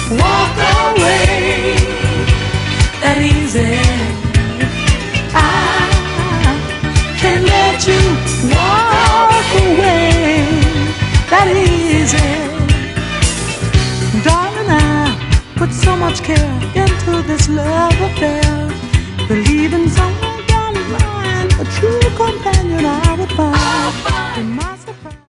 walk away that easy. I can't let you walk away that easy. Darling, I put so much care into this love affair. Believe